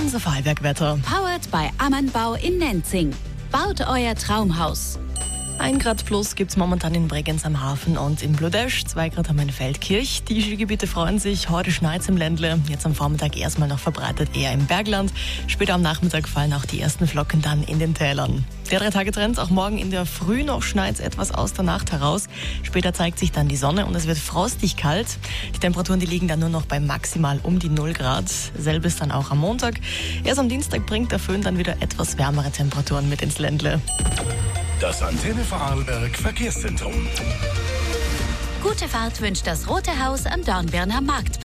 Unser Vorarlberg-Wetter. Powered by Ammanbau in Nenzing. Baut euer Traumhaus. 1 Grad plus gibt es momentan in Bregenz am Hafen und in Bludesch. 2 Grad haben wir in Feldkirch. Die Skigebiete freuen sich. Heute schneit im Ländle. Jetzt am Vormittag erstmal noch verbreitet eher im Bergland. Später am Nachmittag fallen auch die ersten Flocken dann in den Tälern. Der 3-Tage-Trend, auch morgen in der Früh noch schneit es etwas aus der Nacht heraus. Später zeigt sich dann die Sonne und es wird frostig kalt. Die Temperaturen, die liegen dann nur noch bei maximal um die 0 Grad. Selbes dann auch am Montag. Erst am Dienstag bringt der Föhn dann wieder etwas wärmere Temperaturen mit ins Ländle. Das Antenne Vorarlberg Verkehrszentrum. Gute Fahrt wünscht das Rote Haus am Dornbirner Marktplatz.